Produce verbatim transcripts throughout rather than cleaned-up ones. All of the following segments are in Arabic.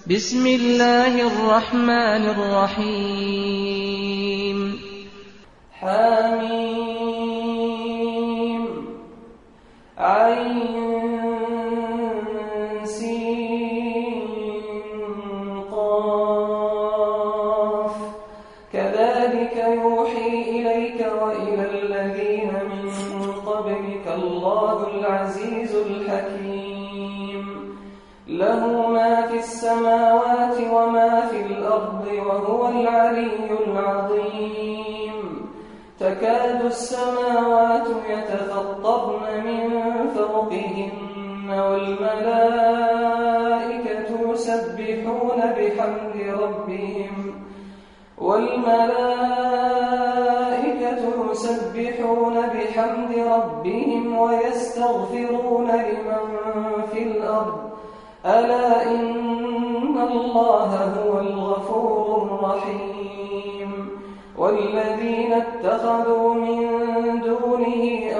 بسم الله الرحمن الرحيم حميم عين سين قاف كذلك يوحي إليك وإلى الذين من قبلك الله العزيز الحكيم له ما في السماوات وما في الأرض وهو العلي العظيم تكاد السماوات يتفطرن من فوقهن والملائكة يسبحون بحمد ربهم والملائكة يسبحون بحمد ربهم ويستغفرون لمن في الأرض ألا إن الله هو الغفور الرحيم والذين اتخذوا من دونه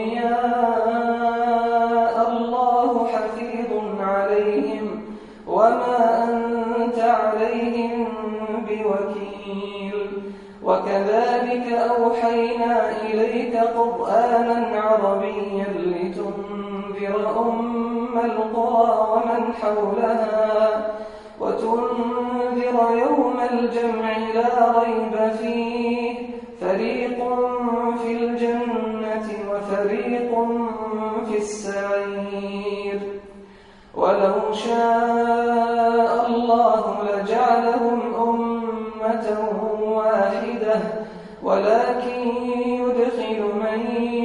أولياء الله حفيظ عليهم وما أنت عليهم بوكيل وكذلك أوحينا إليك قرآنا عربيا لتنذر أم القرى ومن حولها وتنذر يوم الجمع لا ريب فيه فريق في الجنة وفريق في السعير ولو شاء الله لجعلهم أمة واحدة ولكن يدخل من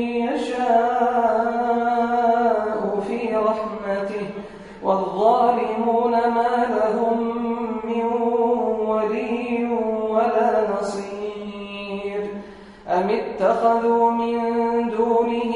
يشاء في رحمته والظالمون ما لهم من ولي ولا نصير أم اتخذوا من دونه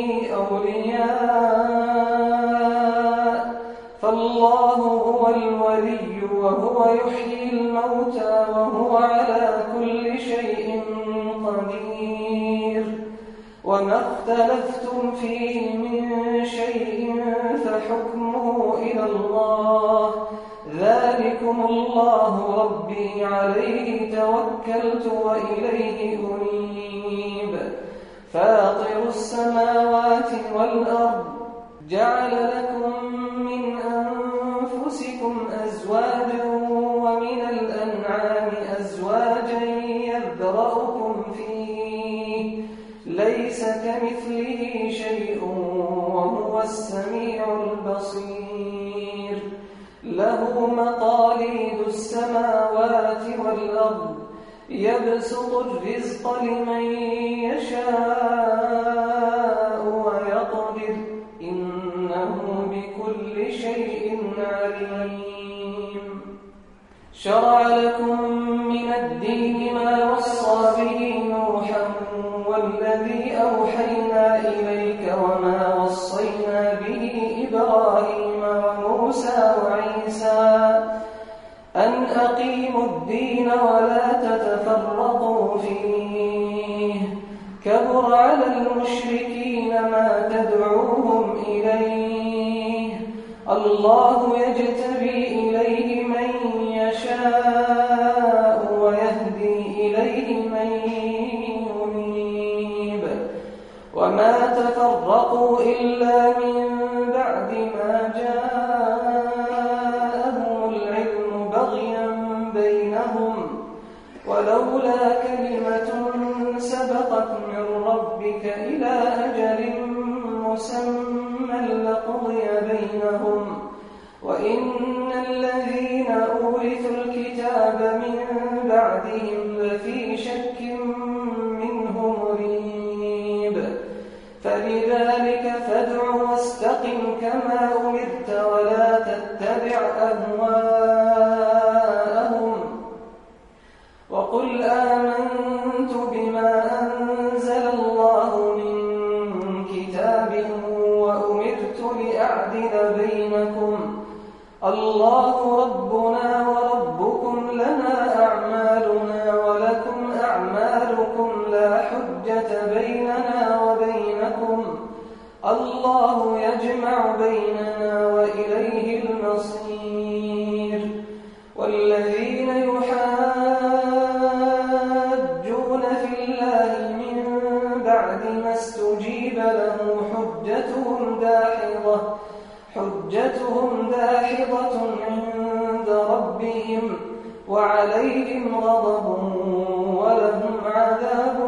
أولياء فالله هو الولي وهو يحيي الموتى وهو على كل شيء قدير وما اختلفتم فيه من شيء فحكمه إلى الله ذلكم الله ربي عليه توكلت وإليه أنيب فاطر السماوات والأرض جعل لكم من أنفسكم أزواجا ومن الأنعام أزواجا يذرأكم فيه ليس كمثله شيء وهو السميع البصير له مقاليد السماوات والأرض يبسط الرزق لمن يشاء ويقدر إنه بكل شيء عليم شرع لكم من الدين ما وصى به نوحا والذي أوحينا إليك وما وصينا به إبراهيم وموسى وعيسى أن أقيموا الدين ولا تتفرقوا فيه كبر على المشركين ما تدعوهم إليه الله يجتبي إليه من يشاء ويهدي إليه من ينيب وما تفرقوا إلا من بعد ما جاءهم العلم بغيا بينهم ولولا كلمة سبقت من ربك إلى أجل مسمى لقضي بينهم وإن الذين أورثوا الكتاب من بعدهم لفي شك منه مريب فلذلك فادع واستقم كما أمرت ولا تتبع أهواءهم وقل آمنت بما أنزل الله من كتاب وأمرت لأعدل بينكم الله ربنا وربكم لنا أعمالنا ولكم أعمالكم لا حجة بيننا وبينكم الله يجمع بيننا وإليه المصير حجتهم داحضة عند ربهم وعليهم غضب ولهم عذاب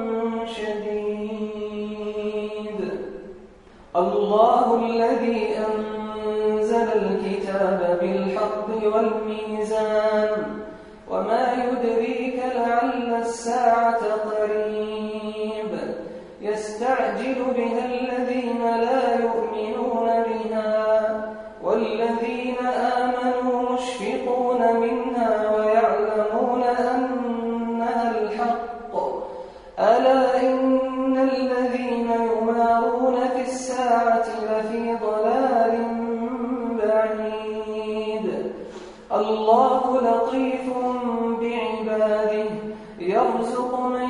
شديد. الله الذي أنزل الكتاب بالحق والميزان وما يدريك لعل الساعة قريب يستعجل بها الذين لا يؤمنون بها والذين آمنوا مشفقون منها ويعلمون أنها الحق ألا إن الذين يمارون في الساعة لفي ضلال بعيد. الله لطيف بعباده يرزق من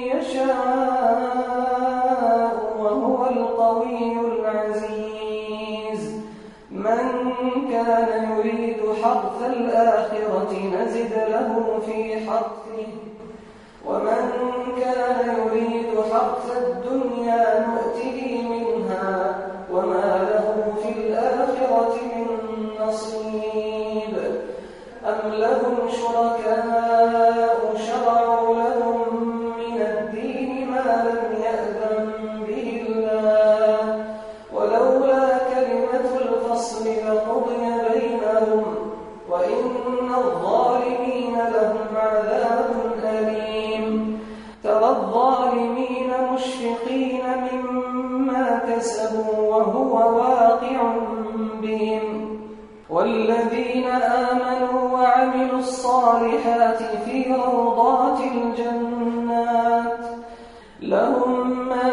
يشاء وهو القوي العزيز. من كان يريد حرث الآخرة نزد له في حرثه ومن كان يريد حرث الدنيا نؤته منها وما له في الآخرة من نصيب. أم لهم شركاء شرعوا لهم من الدين ما لم يأذن به الله ولولا كلمة الفصل لقضي بينهم وإن الظالمين لهم عذاب أليم. ترى الظالمين مشفقين مما كسبوا وهو واقع بهم والذين آمنوا وعملوا الصالحات في روضات الجنات لهم ما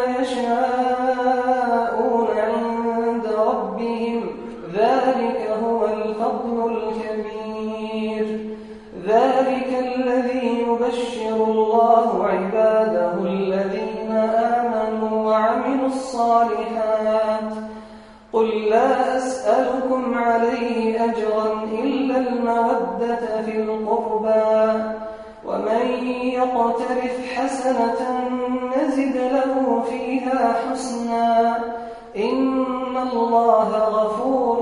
يشاءون عند ربهم ذلك هو الفضل الكبير. ذلك الذي يبشر الله عباده الذين آمنوا وعملوا الصالحات. قل لا أسألكم عليه أجرا إلا المودة في القربى ومن يقترف حسنة نزد له فيها حسنا إن الله غفور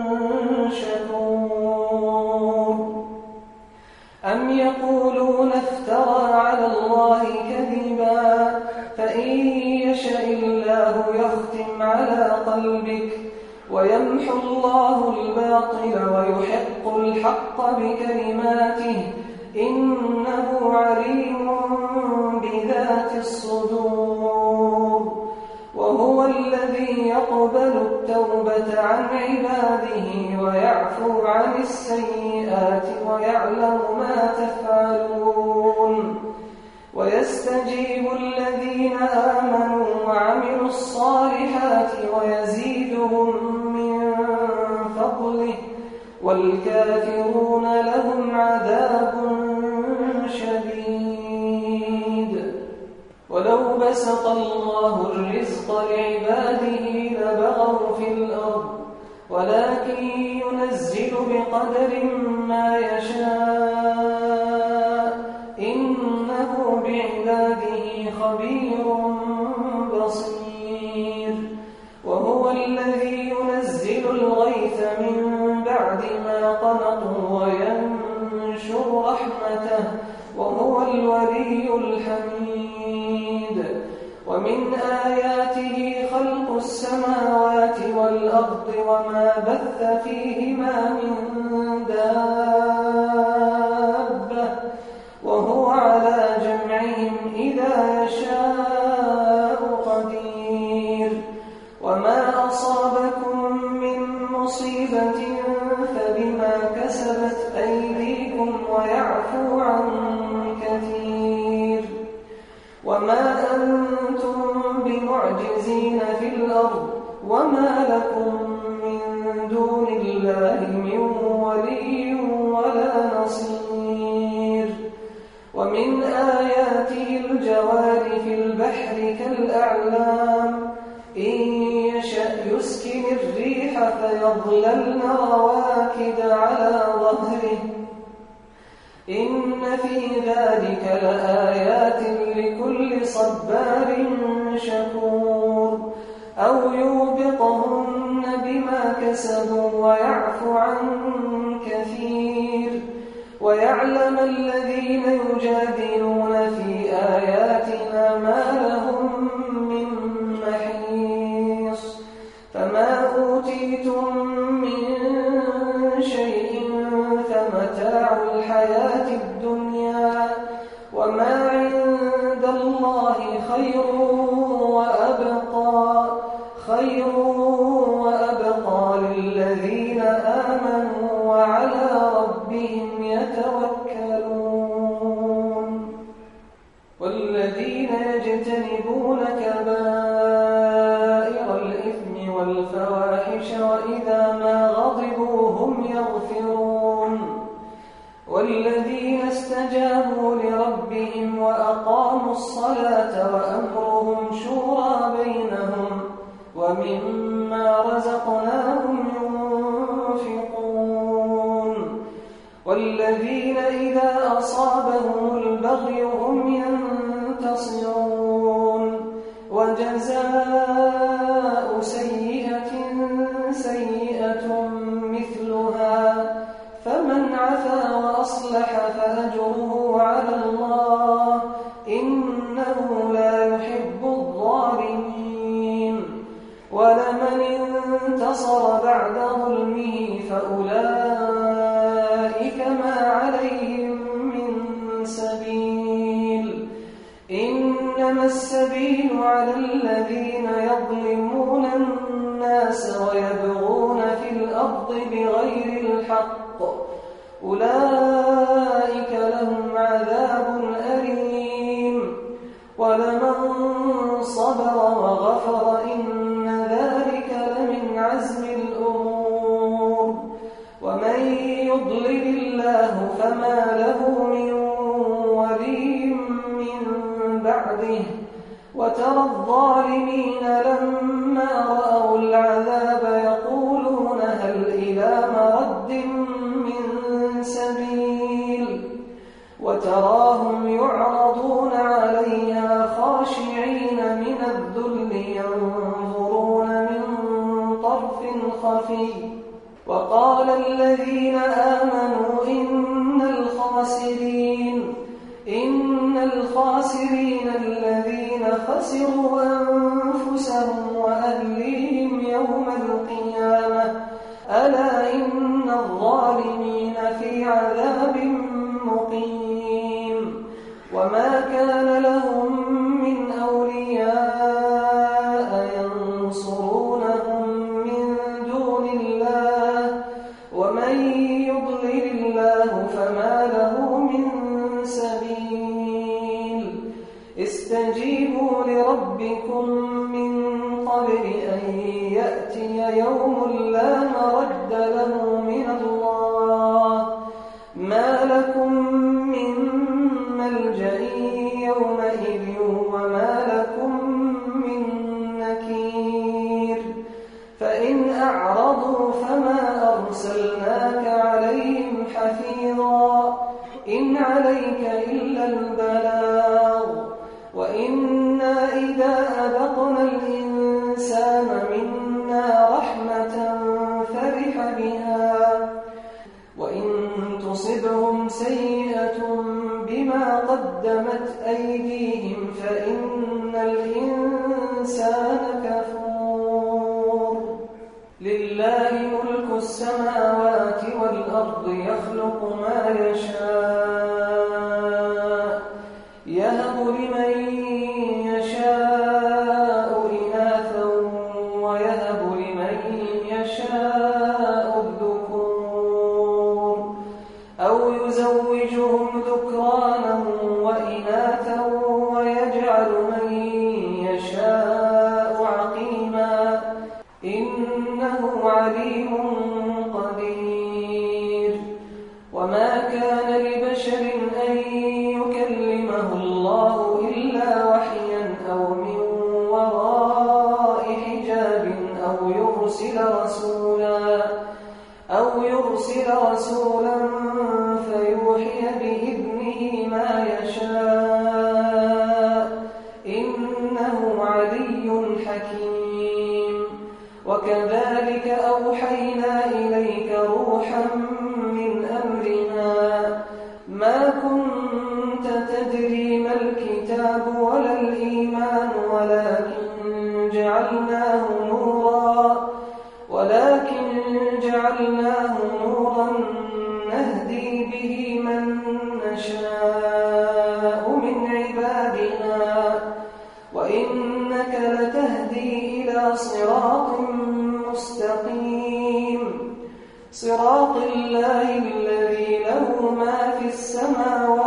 شكور. أم يقولون افترى على الله كذبا فإن يشاء الله يختم على قلبك ويمحو الله الباطل ويحق الحق بكلماته إنه عليم بذات الصدور. وهو الذي يقبل التوبة عن عباده ويعفو عن السيئات ويعلم ما تفعلون ويستجيب الذين آمنوا وعملوا الصالحات ويزيدهم من فضله والكافرون لهم عذاب شديد. ولو بسط الله الرزق لعباده لبغوا في الأرض ولكن ينزل بقدر ما يشاء إنه بعباده خبير بصير. وهو الذي ينزل الغيث من بعد ما قنطوا وينشر رحمته وهو الولي الحميد. ومن آياته خلق السماوات والأرض وما بث فيهما من دابة وهو على جمعهم إذا يشاء قدير. وما أصابكم من مصيبة فبما كسبت أيديكم ويعفو عن كثير. وما أنتم بمعجزين في الأرض وما لكم من دون الله من ولي ولا نصير. ومن آياته الجوار في البحر كالأعلام إن يشأ يسكن الريح فيظللن رواكد على ظهره إن في ذلك لآيات لكل صبار شكور. أو يوبقهن بما كسبوا ويعفو عن كثير ويعلم الذين يجادلون في آياتنا ما لهم من محيص فما أوتيتم من شيء فمتاع الحياة الدنيا وما عند الله خير وأبقى خير وأبقى للذين آمنوا وعلى ربهم يتوكلون والذين يجتنبون كبائر الإثم والفواحش وإذا ما غضبوا هم يغفرون والذين استجابوا لربهم وأقاموا الصلاة وأمرهم شورى بينهم ومما رزقناهم ينفقون والذين إذا أصابهم البغي هم ينتصرون وجزاء سيئة سيئة مثلها فمن عفا وأصلح فأجره على الله إنه لا يحب الظالمين ولمن انتصر بعد ظلمه فأولئك ما عليهم من سبيل إنما السبيل على الذين يظلمون الناس ويبغون في الأرض بغير الحق أولئك لهم عذاب أليم ولمن صبر وغفر إن ذلك لمن عزم الأمور ومن يضلل الله فما له من ولي من بعده وترى الظالمين لما رأوا العذاب يقولون هل إلى مرد من سبيل وتراهم يعرضون عليها خاشعين من الذل ينظرون من طرف خفي وقال الذين آمنوا إن الخاسرين إن الخاسرين الذين خسروا أنفسهم وأهليهم يوم القيامة ألا إن الظالمين في عذاب مقيم وما كان لهم من أولياء ينصرونهم من دون الله ومن يضلل الله فما له من سبيل استجيبوا لربكم من قبل أن يأتي يوم لا مرد له من الله ما لكم من ملجأ يومئذ وما لكم من نكير فإن أعرضوا فما أرسلناك عليهم حفيظا إن عليك إلا البلاغ وإنا إذا أذقنا الإنسان منا رحمة فرح بها وإن تصبهم سيئة بما قدمت أيديهم فإن الإنسان كفور لله ملك السماوات والأرض يخلق ما يشاء يهب لمن يشاء إناثا ويهب لمن يشاء الذكور أو يزوجهم ذكرانا وإناثا ويجعل من يشاء عقيما إنه عليم قدير وما كان لبشر أن يكلمه الله إلا وحيا أو من وراء حجاب أو يرسل رسولا أو يرسل رسولا فيوحي بإذنه ما يشاء إنه علي حكيم وكذلك أوحينا إليك روحا من أمرنا ما كنت تدري ما الكتاب ولا الإيمان ولكن جعلناه نورا ولكن جعلناه نورا نهدي به من نشاء من عبادنا وإنك لتهدي إلى صراط مستقيم صراط الله الذي له ما في السماوات